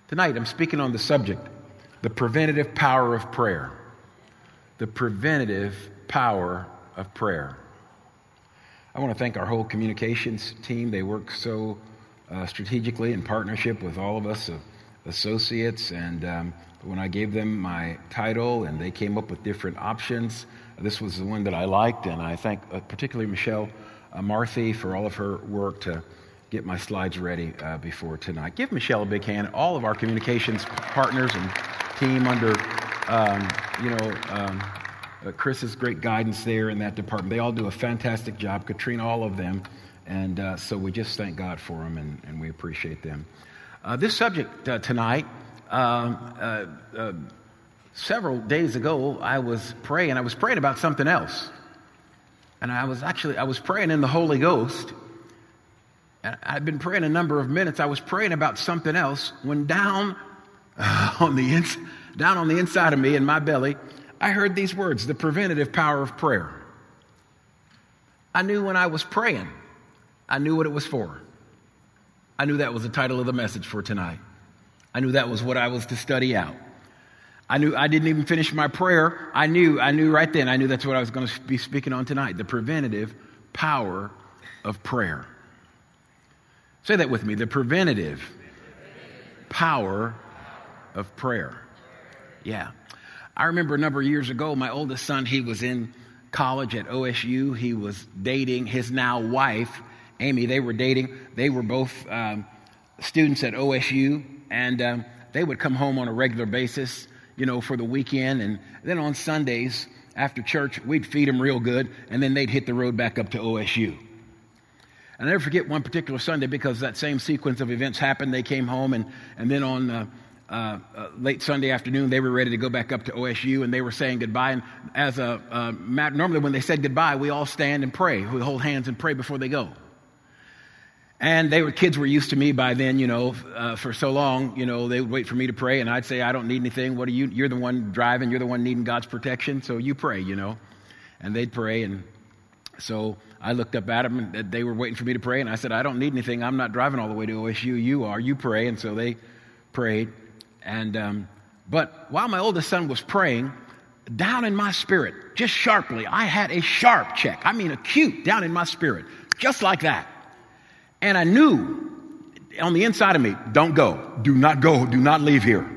Tonight, I'm speaking on the subject, the preventative power of prayer. The preventative power of prayer. I want to thank our whole communications team. They work so strategically in partnership with all of us associates. And when I gave them my title and they came up with different options, this was the one that I liked. And I thank particularly Michelle Marthy for all of her work to get my slides ready before tonight. Give Michelle a big hand. All of our communications partners and team under, Chris's great guidance there in that department. They all do a fantastic job. Katrina, all of them. And so we just thank God for them, and we appreciate them. This subject tonight, several days ago, I was praying. I was praying about something else. And I was praying in the Holy Ghost. And I'd been praying a number of minutes. I was praying about something else when down on the inside of me, in my belly, I heard these words, the preventative power of prayer. I knew when I was praying, I knew what it was for. I knew that was the title of the message for tonight. I knew that was what I was to study out. I knew I didn't even finish my prayer. I knew right then, I knew that's what I was going to be speaking on tonight, the preventative power of prayer. Say that with me, the preventative power of prayer. Yeah. I remember a number of years ago, my oldest son, he was in college at OSU. He was dating his now wife, Amy. They were dating. They were both students at OSU, and they would come home on a regular basis, for the weekend. And then on Sundays after church, we'd feed them real good, and then they'd hit the road back up to OSU. And I'll never forget one particular Sunday because that same sequence of events happened. They came home, and then on late Sunday afternoon, they were ready to go back up to OSU, and they were saying goodbye. And as a matter, normally when they said goodbye, we all stand and pray. We hold hands and pray before they go. And kids were used to me by then, for so long, they would wait for me to pray, and I'd say, I don't need anything. What are you? You're the one driving. You're the one needing God's protection, so you pray, And they'd pray, and so I looked up at them, and they were waiting for me to pray, and I said, I don't need anything. I'm not driving all the way to OSU. You are. You pray. And so they prayed. And but while my oldest son was praying, down in my spirit, just sharply, I had a sharp check. I mean, acute down in my spirit, just like that. And I knew on the inside of me, don't go, do not go, do not leave here.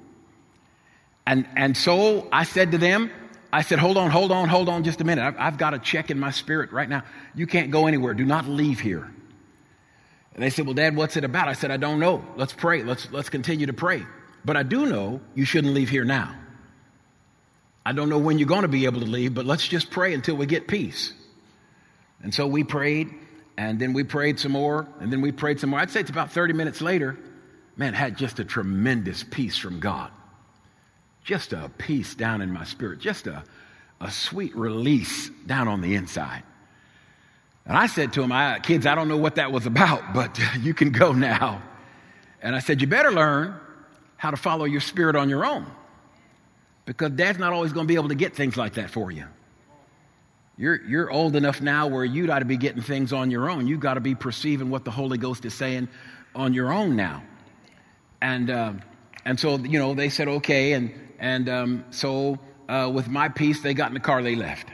And so I said to them, I said, hold on just a minute. I've got a check in my spirit right now. You can't go anywhere. Do not leave here. And they said, well, Dad, what's it about? I said, I don't know. Let's pray. Let's continue to pray. But I do know you shouldn't leave here now. I don't know when you're going to be able to leave, but let's just pray until we get peace. And so we prayed, and then we prayed some more, and then we prayed some more. I'd say it's about 30 minutes later, man, had just a tremendous peace from God. Just a peace down in my spirit. Just a sweet release down on the inside. And I said to him, kids, I don't know what that was about, but you can go now. And I said, you better learn how to follow your spirit on your own, because Dad's not always going to be able to get things like that for you. You're old enough now where you got to be getting things on your own. You got to be perceiving what the Holy Ghost is saying on your own now. And so they said okay, so with my peace, they got in the car, they left.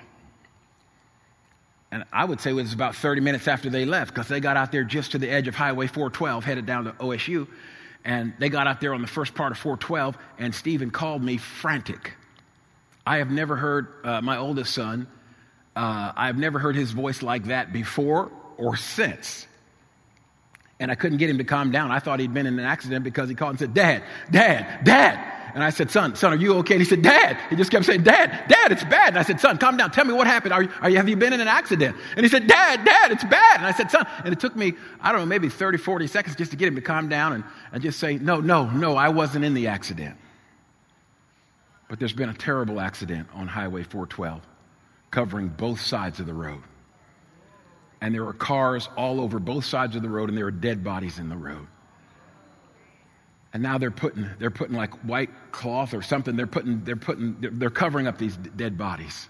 And I would say it was about 30 minutes after they left, because they got out there just to the edge of Highway 412, headed down to OSU. And they got out there on the first part of 412, and Stephen called me frantic. I have never heard my oldest son, I've never heard his voice like that before or since. And I couldn't get him to calm down. I thought he'd been in an accident because he called and said, Dad, Dad, Dad. And I said, son, are you okay? And he said, Dad. He just kept saying, Dad, it's bad. And I said, son, calm down. Tell me what happened. Have you been in an accident? And he said, Dad, it's bad. And I said, son, and it took me, I don't know, maybe 30, 40 seconds just to get him to calm down and just say, no, I wasn't in the accident. But there's been a terrible accident on Highway 412 covering both sides of the road. And there were cars all over both sides of the road, and there were dead bodies in the road. And now they're putting like white cloth or something. They're covering up these dead bodies.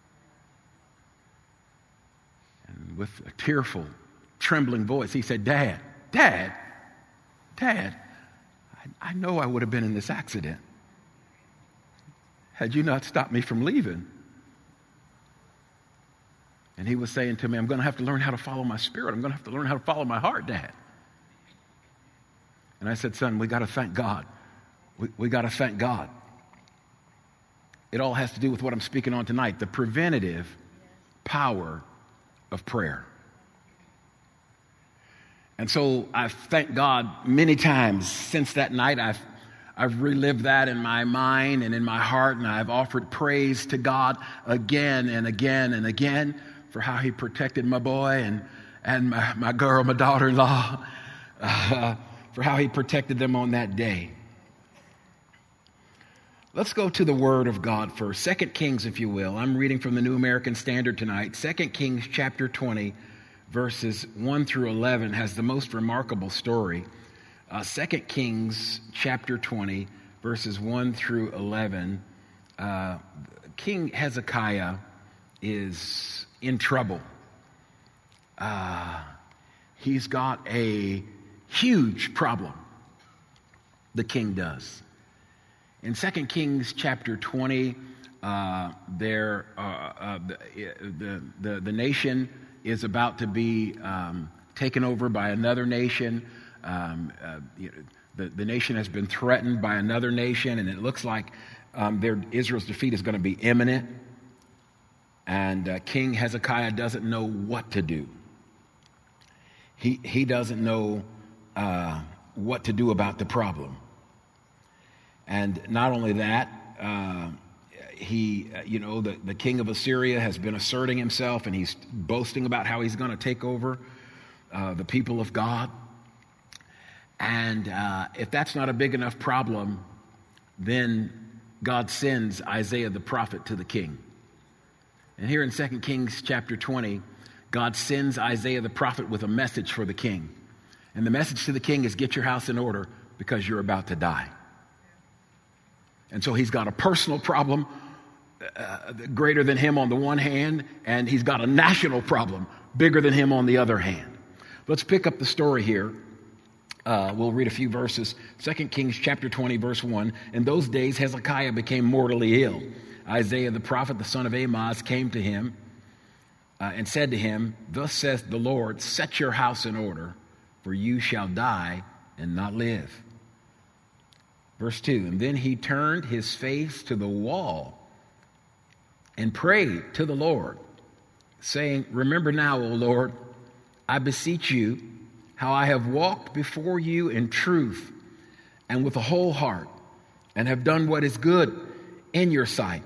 And with a tearful, trembling voice, he said, Dad. I I know I would have been in this accident had you not stopped me from leaving. And he was saying to me, I'm going to have to learn how to follow my spirit. I'm going to have to learn how to follow my heart, Dad. And I said, son, we got to thank God. We got to thank God. It all has to do with what I'm speaking on tonight, the preventative power of prayer. And so I've thanked God many times since that night. I've relived that in my mind and in my heart, and I've offered praise to God again and again and again for how he protected my boy and my girl, my daughter-in-law, for how he protected them on that day. Let's go to the Word of God first. 2 Kings, if you will. I'm reading from the New American Standard tonight. 2 Kings chapter 20, verses 1 through 11 has the most remarkable story. 2 Kings chapter 20, verses 1 through 11. King Hezekiah is in trouble. He's got a huge problem. The king does. In 2 Kings chapter 20, the nation is about to be taken over by another nation. The nation has been threatened by another nation, and it looks like Israel's defeat is going to be imminent. And King Hezekiah doesn't know what to do. He doesn't know what to do about the problem. And not only that, the king of Assyria has been asserting himself, and he's boasting about how he's going to take over the people of God. And if that's not a big enough problem, then God sends Isaiah the prophet to the king. And here in 2 Kings chapter 20, God sends Isaiah the prophet with a message for the king. And the message to the king is, get your house in order because you're about to die. And so he's got a personal problem greater than him on the one hand, and he's got a national problem bigger than him on the other hand. Let's pick up the story here. We'll read a few verses. 2 Kings chapter 20, verse 1. In those days, Hezekiah became mortally ill. Isaiah the prophet, the son of Amoz, came to him and said to him, thus says the Lord, set your house in order, for you shall die and not live. Verse 2, and then he turned his face to the wall and prayed to the Lord, saying, remember now, O Lord, I beseech you, how I have walked before you in truth and with a whole heart, and have done what is good in your sight.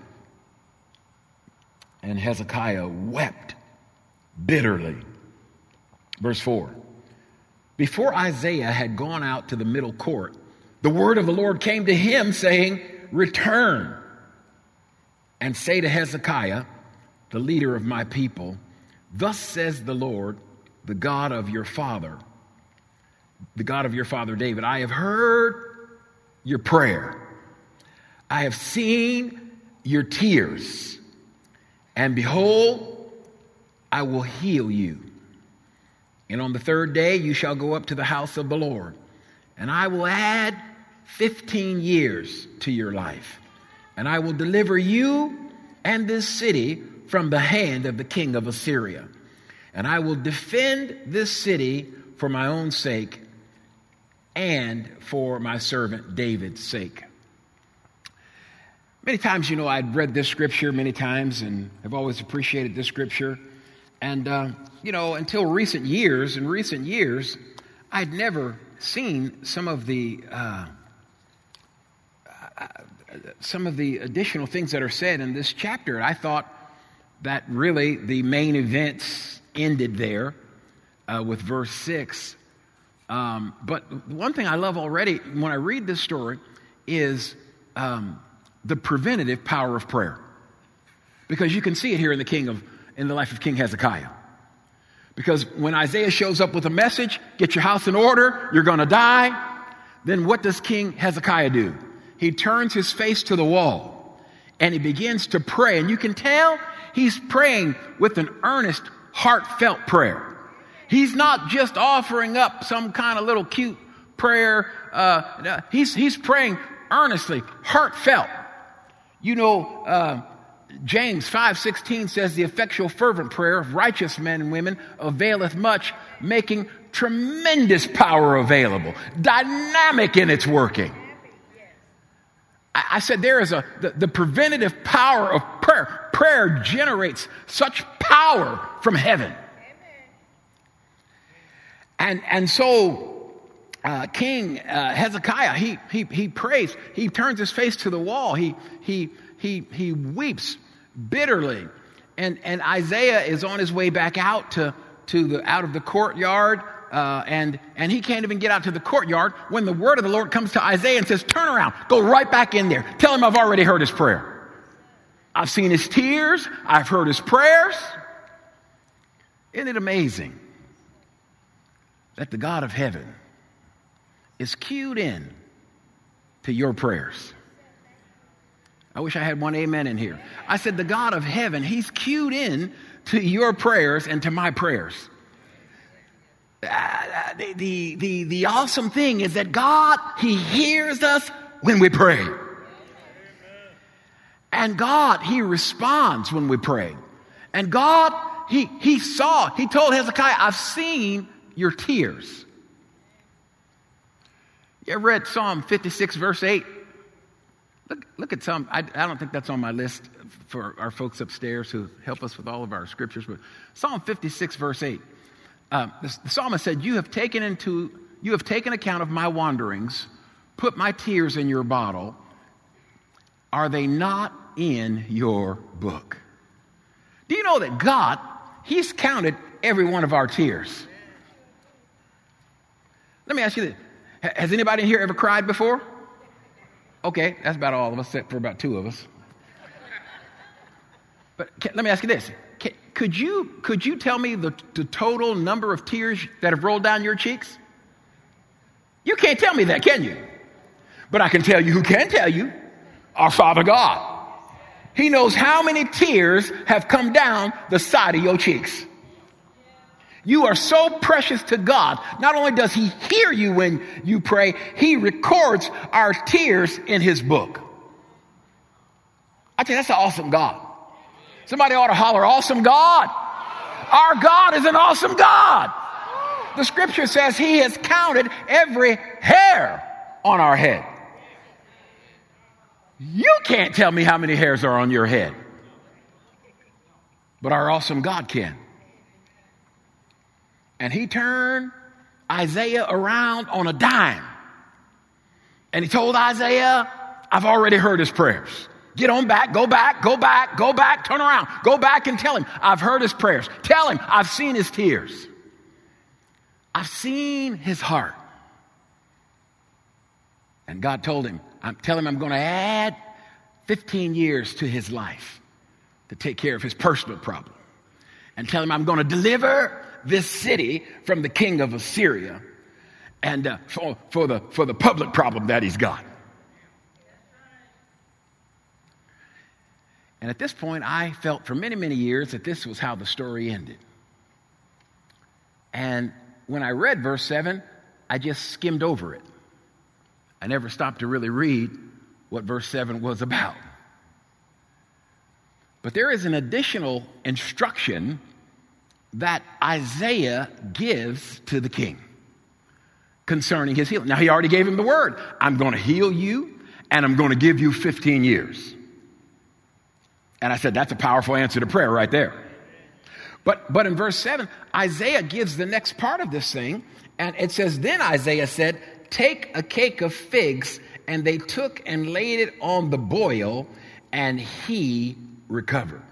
And Hezekiah wept bitterly. Verse 4, before Isaiah had gone out to the middle court, the word of the Lord came to him, saying, return and say to Hezekiah, the leader of my people, thus says the Lord, the God of your father David, I have heard your prayer. I have seen your tears. And behold, I will heal you. And on the third day you shall go up to the house of the Lord, and I will add 15 years to your life. And I will deliver you and this city from the hand of the king of Assyria. And I will defend this city for my own sake and for my servant David's sake. Many times, I'd read this scripture many times, and I've always appreciated this scripture. And, until recent years, I'd never seen some of the additional things that are said in this chapter. I thought that really the main events ended there with verse 6. But one thing I love already when I read this story is the preventative power of prayer, because you can see it here in the life of King Hezekiah. Because when Isaiah shows up with a message, get your house in order, you're going to die. Then what does King Hezekiah do? He turns his face to the wall and he begins to pray. And you can tell he's praying with an earnest, heartfelt prayer. He's not just offering up some kind of little cute prayer. He's praying earnestly, heartfelt. You know, James 5:16 says, the effectual fervent prayer of righteous men and women availeth much, making tremendous power available, dynamic in its working. I said there is the preventative power of prayer. Prayer generates such power from heaven. And so King Hezekiah, he prays. He turns his face to the wall. He weeps bitterly. And Isaiah is on his way back out out of the courtyard. And he can't even get out to the courtyard when the word of the Lord comes to Isaiah and says, turn around, go right back in there. Tell him I've already heard his prayer. I've seen his tears. I've heard his prayers. Isn't it amazing that the God of heaven is cued in to your prayers? I wish I had one amen in here. I said the God of heaven, he's cued in to your prayers and to my prayers. The awesome thing is that God, he hears us when we pray. And God, he responds when we pray. And God, he told Hezekiah, I've seen your tears. You ever read Psalm 56 verse 8? Look at some, I don't think that's on my list for our folks upstairs who help us with all of our scriptures, but Psalm 56 verse 8. The psalmist said, you have taken account of my wanderings, put my tears in your bottle. Are they not in your book? Do you know that God, he's counted every one of our tears? Let me ask you this. Has anybody in here ever cried before? Okay, that's about all of us, except for about two of us. But let me ask you this. Could you tell me the total number of tears that have rolled down your cheeks? You can't tell me that, can you? But I can tell you who can tell you. Our Father God. He knows how many tears have come down the side of your cheeks. You are so precious to God. Not only does he hear you when you pray, he records our tears in his book. I tell you, that's an awesome God. Somebody ought to holler, awesome God. Our God is an awesome God. The scripture says he has counted every hair on our head. You can't tell me how many hairs are on your head. But our awesome God can. And he turned Isaiah around on a dime. And he told Isaiah, I've already heard his prayers. Get on back, go back, go back, go back, turn around. Go back and tell him, I've heard his prayers. Tell him, I've seen his tears. I've seen his heart. And God told him, tell him I'm going to add 15 years to his life to take care of his personal problem. And tell him I'm going to deliver this city from the king of Assyria and for the public problem that he's got. And at this point, I felt for many, many years that this was how the story ended. And when I read verse 7, I just skimmed over it. I never stopped to really read what verse 7 was about. But there is an additional instruction that Isaiah gives to the king concerning his healing. Now, he already gave him the word. I'm going to heal you, and I'm going to give you 15 years. And I said, that's a powerful answer to prayer right there. But in verse 7, Isaiah gives the next part of this thing, and it says, then Isaiah said, take a cake of figs, and they took and laid it on the boil, and he recovered.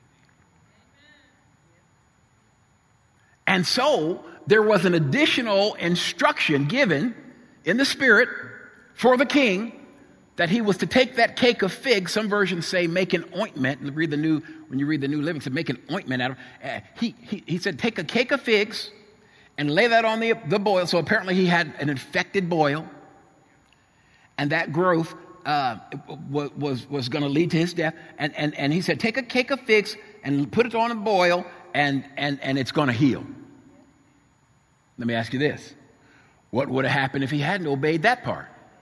And so there was an additional instruction given in the spirit for the king that he was to take that cake of figs. Some versions say make an ointment. When you read the New Living, it said make an ointment out of it. He said take a cake of figs and lay that on the boil. So apparently he had an infected boil, and that growth was going to lead to his death. And he said take a cake of figs and put it on a boil, and it's going to heal. Let me ask you this. What would have happened if he hadn't obeyed that part?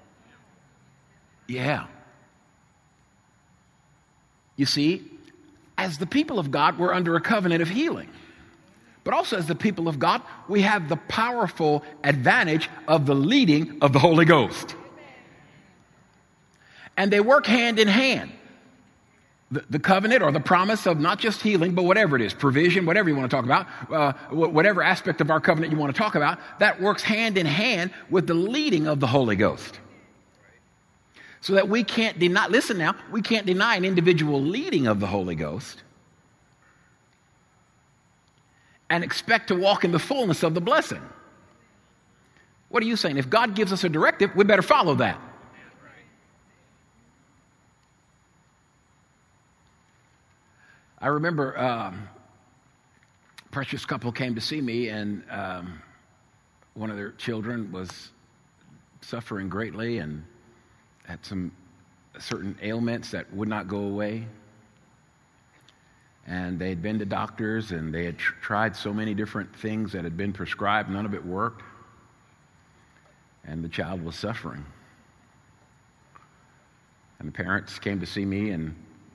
Yeah. You see, as the people of God, we're under a covenant of healing. But also as the people of God, we have the powerful advantage of the leading of the Holy Ghost. And they work hand in hand. The covenant or the promise of not just healing, but whatever it is, provision, whatever you want to talk about, whatever aspect of our covenant you want to talk about, that works hand in hand with the leading of the Holy Ghost. So that we can't deny, listen now, we can't deny an individual leading of the Holy Ghost and expect to walk in the fullness of the blessing. What are you saying? If God gives us a directive, we better follow that. I remember a precious couple came to see me, and one of their children was suffering greatly and had some certain ailments that would not go away. And they had been to doctors, and they had tried so many different things that had been prescribed. None of it worked. And the child was suffering. And the parents came to see me and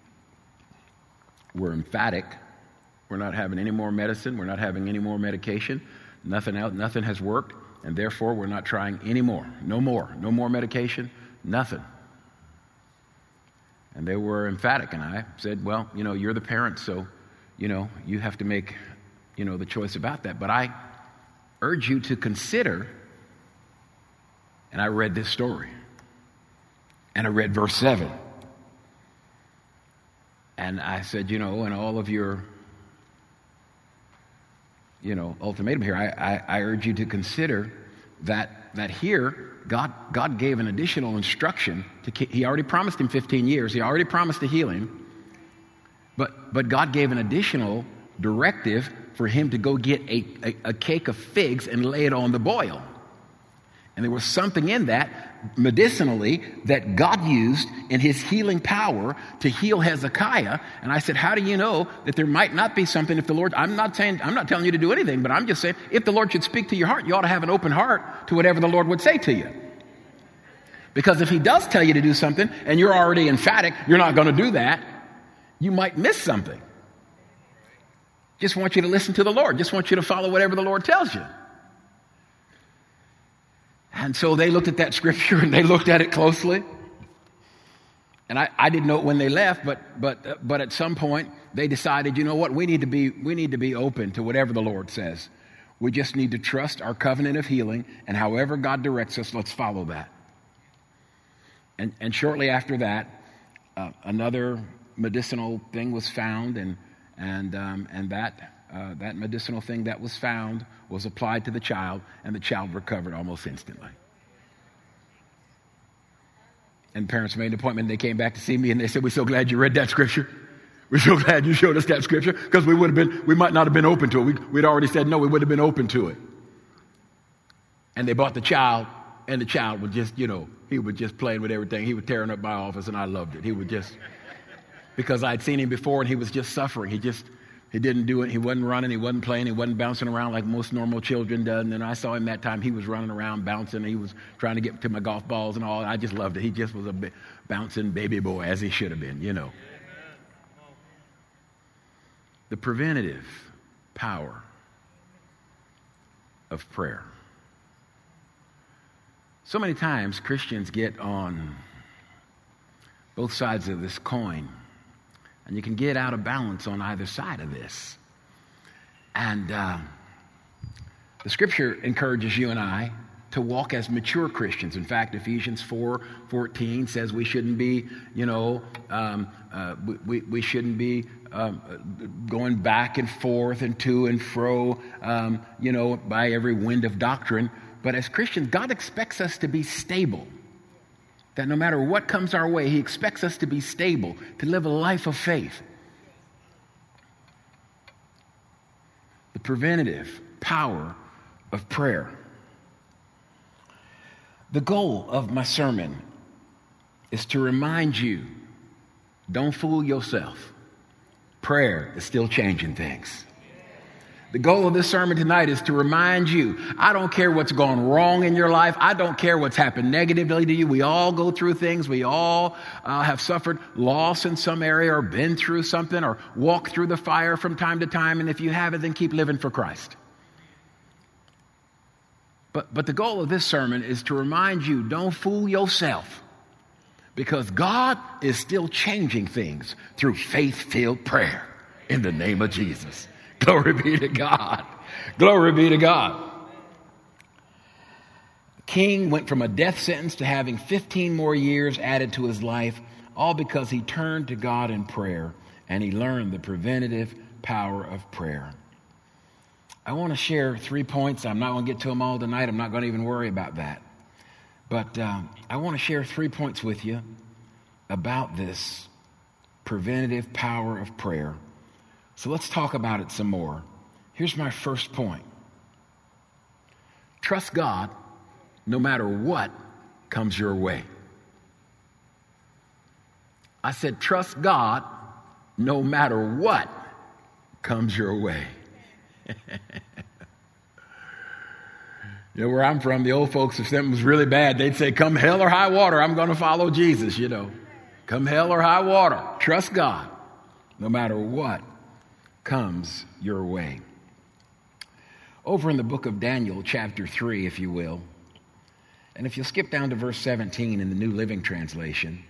were emphatic. We're not having any more medicine. We're not having any more medication. Nothing else. Nothing has worked. And therefore, we're not trying any more. No more. No more medication. Nothing. And they were emphatic. And I said, well, you're the parent, so, you have to make, the choice about that. But I urge you to consider, and I read this story. And I read verse 7. And I said, in all of your, ultimatum here, I urge you to consider that here, God gave an additional instruction. He already promised him 15 years. He already promised to heal him. But God gave an additional directive for him to go get a cake of figs and lay it on the boil. And there was something in that, medicinally, that God used in his healing power to heal Hezekiah. And I said, how do you know that there might not be something if the Lord, I'm not telling you to do anything, but I'm just saying, if the Lord should speak to your heart, you ought to have an open heart to whatever the Lord would say to you. Because if he does tell you to do something and you're already emphatic, you're not going to do that, you might miss something. Just want you to listen to the Lord. Just want you to follow whatever the Lord tells you. And so they looked at that scripture and they looked at it closely. And I didn't know it when they left, but at some point they decided, you know what, we need to be open to whatever the Lord says. We just need to trust our covenant of healing, and however God directs us, let's follow that. And shortly after that, another medicinal thing was found, and that medicinal thing that was found was applied to the child, and the child recovered almost instantly. And parents made an appointment, and they came back to see me, and they said, we're so glad you read that scripture. We're so glad you showed us that scripture, because we might not have been open to it. We'd already said no, we would have been open to it. And they bought the child, and the child would just, he would just play with everything. He was tearing up my office, and I loved it. He would just, because I'd seen him before, and he was just suffering. He didn't do it. He wasn't running. He wasn't playing. He wasn't bouncing around like most normal children do. And then I saw him that time. He was running around, bouncing. He was trying to get to my golf balls and all. And I just loved it. He just was a bouncing baby boy, as he should have been, The preventative power of prayer. So many times Christians get on both sides of this coin. And you can get out of balance on either side of this. And the scripture encourages you and I to walk as mature Christians. In fact, Ephesians 4:14 says we shouldn't be, we shouldn't be going back and forth and to and fro, by every wind of doctrine. But as Christians, God expects us to be stable. That no matter what comes our way, he expects us to be stable, to live a life of faith. The preventative power of prayer. The goal of my sermon is to remind you, don't fool yourself. Prayer is still changing things. The goal of this sermon tonight is to remind you, I don't care what's gone wrong in your life. I don't care what's happened negatively to you. We all go through things. We all have suffered loss in some area or been through something or walked through the fire from time to time. And if you haven't, then keep living for Christ. But the goal of this sermon is to remind you, don't fool yourself, because God is still changing things through faith-filled prayer in the name of Jesus. Glory be to God. Glory be to God. King went from a death sentence to having 15 more years added to his life, all because he turned to God in prayer and he learned the preventative power of prayer. I want to share 3 points. I'm not going to get to them all tonight. I'm not going to even worry about that. But I want to share 3 points with you about this preventative power of prayer. So let's talk about it some more. Here's my first point. Trust God no matter what comes your way. I said, trust God no matter what comes your way. You know, where I'm from, the old folks, if something was really bad, they'd say, come hell or high water, I'm going to follow Jesus, you know. Come hell or high water. Trust God no matter what comes your way. Over in the book of Daniel, chapter 3, if you will, and if you'll skip down to verse 17 in the New Living Translation,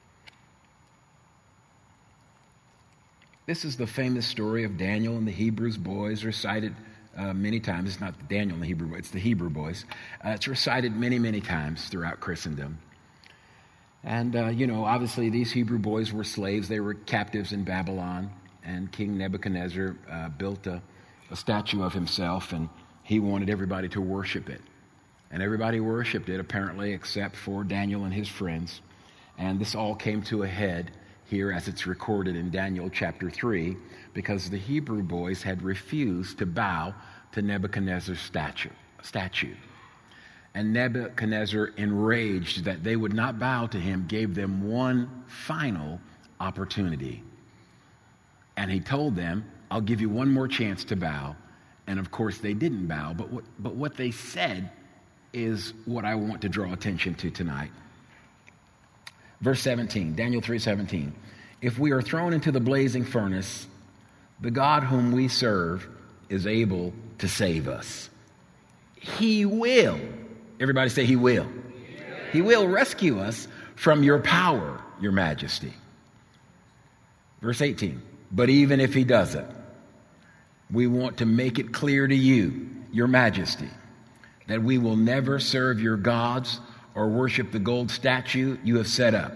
this is the famous story of Daniel and the Hebrew boys, recited many times. It's not Daniel and the Hebrew boys, it's the Hebrew boys. It's recited many, many times throughout Christendom. And, obviously these Hebrew boys were slaves. They were captives in Babylon. And King Nebuchadnezzar built a statue of himself, and he wanted everybody to worship it. And everybody worshiped it, apparently, except for Daniel and his friends. And this all came to a head here as it's recorded in Daniel chapter 3, because the Hebrew boys had refused to bow to Nebuchadnezzar's statue. And Nebuchadnezzar, enraged that they would not bow to him, gave them one final opportunity. And he told them, I'll give you one more chance to bow. And of course they didn't bow. But what they said is what I want to draw attention to tonight. Verse 17, Daniel 3:17. If we are thrown into the blazing furnace, the God whom we serve is able to save us. He will. Everybody say he will. He will rescue us from your power, your majesty. Verse 18. But even if he doesn't, we want to make it clear to you, your majesty, that we will never serve your gods or worship the gold statue you have set up.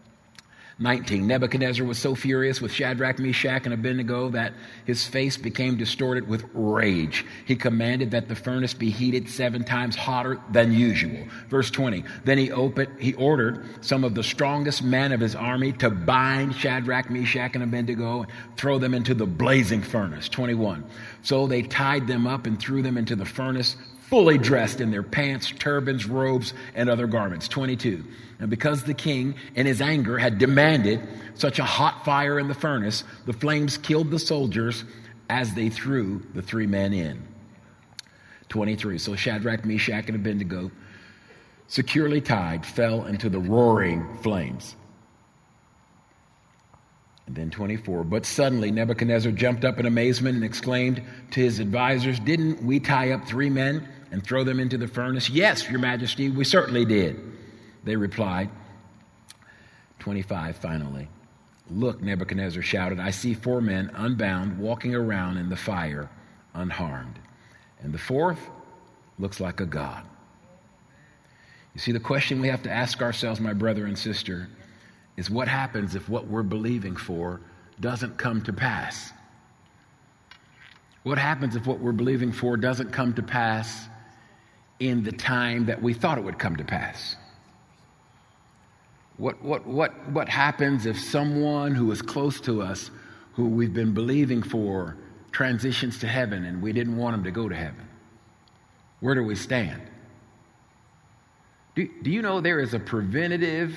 19. Nebuchadnezzar was so furious with Shadrach, Meshach, and Abednego that his face became distorted with rage. He commanded that the furnace be heated 7 times hotter than usual. Verse 20. Then he ordered some of the strongest men of his army to bind Shadrach, Meshach, and Abednego and throw them into the blazing furnace. 21. So they tied them up and threw them into the furnace, fully dressed in their pants, turbans, robes, and other garments. 22. And because the king, in his anger, had demanded such a hot fire in the furnace, the flames killed the soldiers as they threw the 3 men in. 23. So Shadrach, Meshach, and Abednego, securely tied, fell into the roaring flames. And then 24. But suddenly Nebuchadnezzar jumped up in amazement and exclaimed to his advisors, didn't we tie up 3 men and throw them into the furnace? Yes, your majesty, we certainly did. They replied. 25, finally. Look, Nebuchadnezzar shouted, I see 4 men unbound walking around in the fire unharmed. And the 4th looks like a god. You see, the question we have to ask ourselves, my brother and sister, is what happens if what we're believing for doesn't come to pass? What happens if what we're believing for doesn't come to pass in the time that we thought it would come to pass? What happens if someone who is close to us, who we've been believing for, transitions to heaven and we didn't want them to go to heaven? Where do we stand? Do you know there is a preventative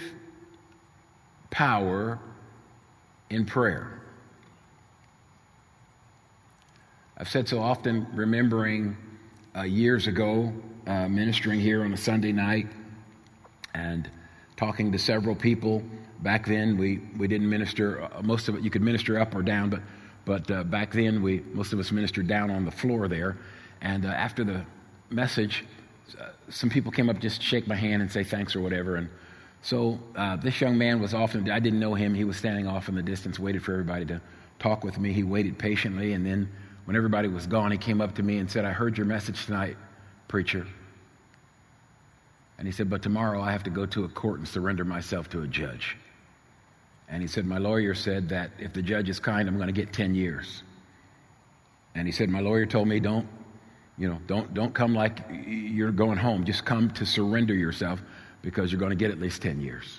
power in prayer? I've said so often, remembering years ago, ministering here on a Sunday night and talking to several people. Back then, we didn't minister, most of it, you could minister up or down, but back then, most of us ministered down on the floor there. And after the message, some people came up just to shake my hand and say thanks or whatever. And so this young man was I didn't know him. He was standing off in the distance, waited for everybody to talk with me. He waited patiently, and then when everybody was gone, he came up to me and said, "I heard your message tonight, preacher." And he said, "But tomorrow I have to go to a court and surrender myself to a judge." And he said, "My lawyer said that if the judge is kind, I'm going to get 10 years. And he said, "My lawyer told me don't come like you're going home. Just come to surrender yourself because you're going to get at least 10 years.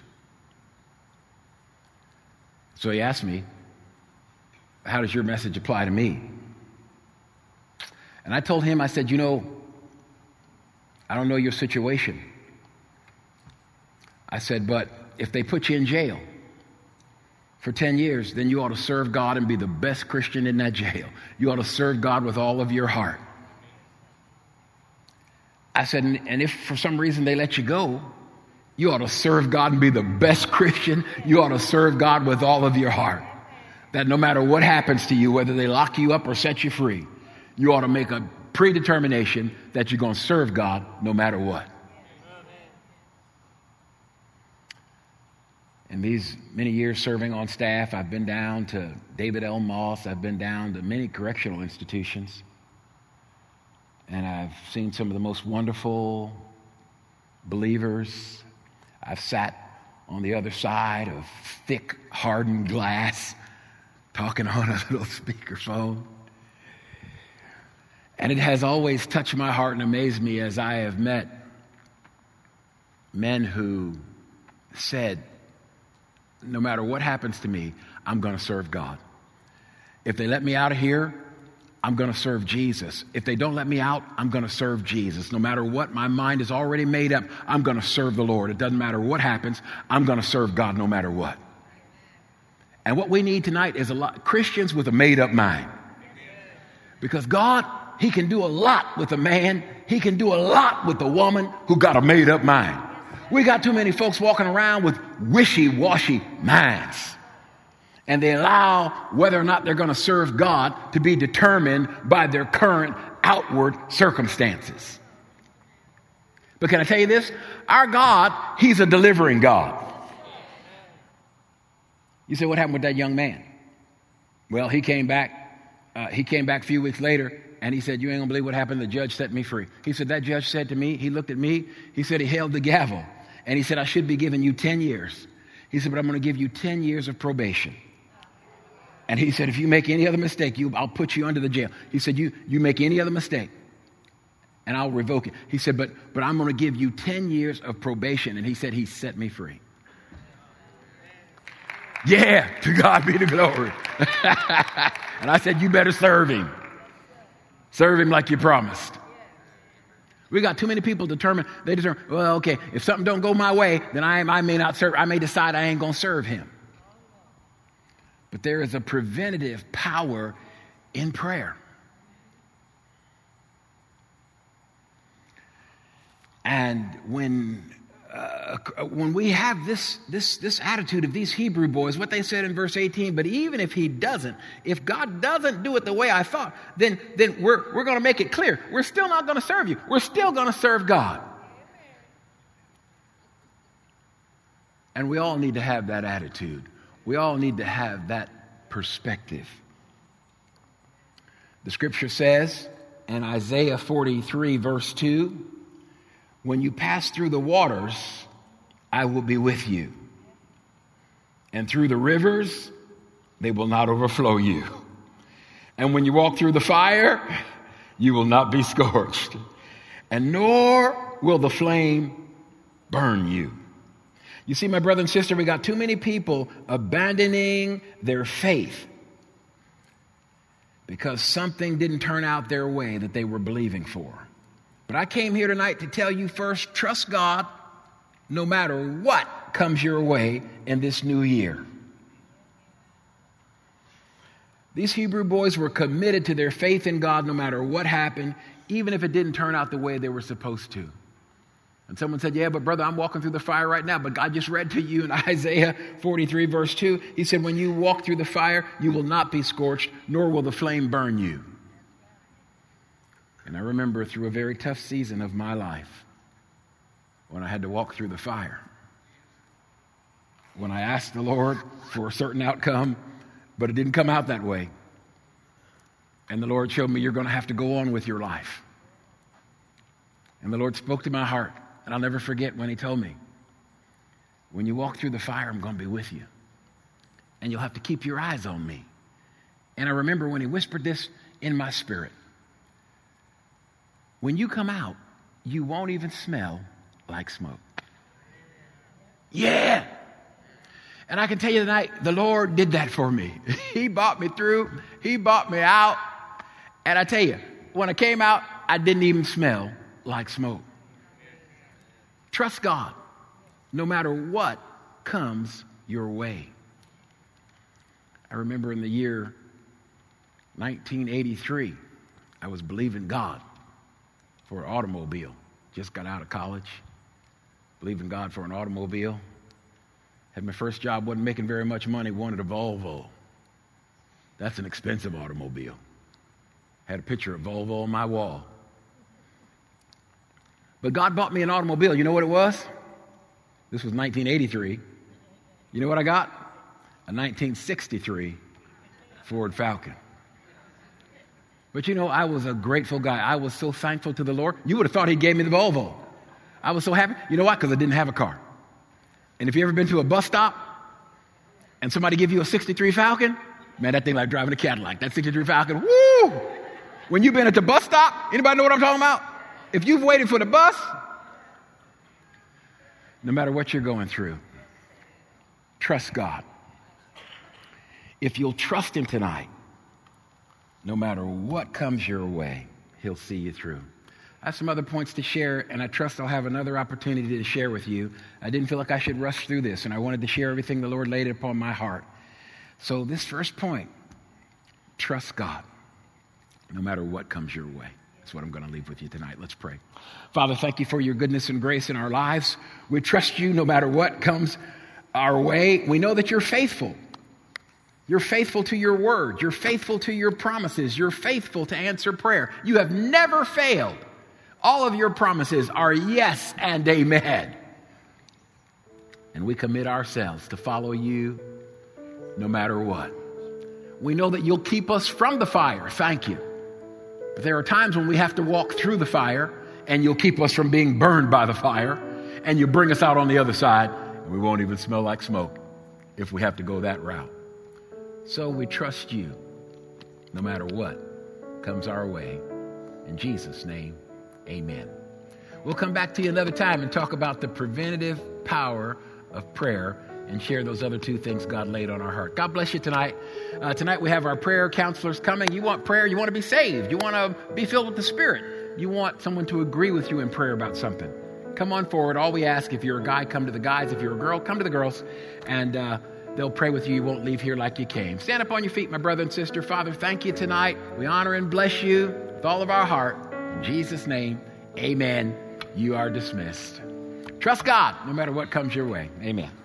So he asked me, "How does your message apply to me?" And I told him, I said, "I don't know your situation." I said, "But if they put you in jail for 10 years, then you ought to serve God and be the best Christian in that jail. You ought to serve God with all of your heart." I said, "And if for some reason they let you go, you ought to serve God and be the best Christian. You ought to serve God with all of your heart. That no matter what happens to you, whether they lock you up or set you free, you ought to make a predetermination that you're going to serve God no matter what." In these many years serving on staff, I've been down to David L. Moss. I've been down to many correctional institutions. And I've seen some of the most wonderful believers. I've sat on the other side of thick, hardened glass, talking on a little speakerphone. And it has always touched my heart and amazed me as I have met men who said, "No matter what happens to me, I'm going to serve God. If they let me out of here, I'm going to serve Jesus. If they don't let me out, I'm going to serve Jesus. No matter what, my mind is already made up. I'm going to serve the Lord. It doesn't matter what happens. I'm going to serve God no matter what." And what we need tonight is Christians with a made-up mind. Because God, He can do a lot with a man. He can do a lot with a woman who got a made-up mind. We got too many folks walking around with wishy-washy minds. And they allow whether or not they're going to serve God to be determined by their current outward circumstances. But can I tell you this? Our God, He's a delivering God. You say, "What happened with that young man?" Well, he came back a few weeks later, and he said, "You ain't going to believe what happened. The judge set me free." He said, "That judge said to me," he looked at me, he said he held the gavel, and he said, "I should be giving you 10 years. He said, "But I'm going to give you 10 years of probation. And he said, if you make any other mistake, I'll put you under the jail." He said, you make any other mistake, and I'll revoke it." He said, but I'm going to give you 10 years of probation. And he said, he set me free. Yeah, to God be the glory. And I said, "You better serve Him. Serve Him like you promised." We got too many people determined, well, okay, if something don't go my way, then I may not serve. I may decide I ain't going to serve Him. But there is a preventative power in prayer. And when we have this attitude of these Hebrew boys, what they said in verse 18, "But even if God doesn't do it the way I thought, then we're going to make it clear. We're still not going to serve you. We're still going to serve God." And we all need to have that attitude. We all need to have that perspective. The scripture says in Isaiah 43 verse 2, "When you pass through the waters, I will be with you. And through the rivers, they will not overflow you. And when you walk through the fire, you will not be scorched. And nor will the flame burn you." You see, my brother and sister, we got too many people abandoning their faith because something didn't turn out their way that they were believing for. But I came here tonight to tell you first, trust God no matter what comes your way in this new year. These Hebrew boys were committed to their faith in God no matter what happened, even if it didn't turn out the way they were supposed to. And someone said, yeah, but brother, I'm walking through the fire right now. But God just read to you in Isaiah 43, verse 2. He said, when you walk through the fire, you will not be scorched, nor will the flame burn you. And I remember through a very tough season of my life when I had to walk through the fire. When I asked the Lord for a certain outcome, but it didn't come out that way. And the Lord showed me you're going to have to go on with your life. And the Lord spoke to my heart. And I'll never forget when he told me, when you walk through the fire, I'm going to be with you. And you'll have to keep your eyes on me. And I remember when he whispered this in my spirit. When you come out, you won't even smell like smoke. Yeah. And I can tell you tonight, the Lord did that for me. He brought me through. He brought me out. And I tell you, when I came out, I didn't even smell like smoke. Trust God, no matter what comes your way. I remember in the year 1983, I was believing God for an automobile. Just got out of college, believing God for an automobile. Had my first job, wasn't making very much money, wanted a Volvo. That's an expensive automobile. Had a picture of Volvo on my wall. But God bought me an automobile. You know what it was? This was 1983. You know what I got? A 1963 Ford Falcon. But you know, I was a grateful guy. I was so thankful to the Lord. You would have thought he gave me the Volvo. I was so happy. You know why? Because I didn't have a car. And if you ever been to a bus stop and somebody give you a 63 Falcon, man, that thing like driving a Cadillac. That 63 Falcon, woo! When you've been at the bus stop, anybody know what I'm talking about? If you've waited for the bus, no matter what you're going through, trust God. If you'll trust him tonight, no matter what comes your way, he'll see you through. I have some other points to share, and I trust I'll have another opportunity to share with you. I didn't feel like I should rush through this, and I wanted to share everything the Lord laid upon my heart. So this first point, trust God, no matter what comes your way. That's what I'm going to leave with you tonight. Let's pray. Father, thank you for your goodness and grace in our lives. We trust you no matter what comes our way. We know that you're faithful. You're faithful to your word. You're faithful to your promises. You're faithful to answer prayer. You have never failed. All of your promises are yes and amen. And we commit ourselves to follow you no matter what. We know that you'll keep us from the fire. Thank you. But there are times when we have to walk through the fire, and you'll keep us from being burned by the fire, and you bring us out on the other side, and we won't even smell like smoke if we have to go that route. So we trust you no matter what comes our way. In Jesus' name, amen. We'll come back to you another time and talk about the preventative power of prayer and share those other two things God laid on our heart. God bless you tonight. Tonight we have our prayer counselors coming. You want prayer? You want to be saved? You want to be filled with the Spirit? You want someone to agree with you in prayer about something? Come on forward. All we ask, if you're a guy, come to the guys. If you're a girl, come to the girls. And they'll pray with you. You won't leave here like you came. Stand up on your feet, my brother and sister. Father, thank you tonight. We honor and bless you with all of our heart. In Jesus' name, amen. You are dismissed. Trust God no matter what comes your way. Amen.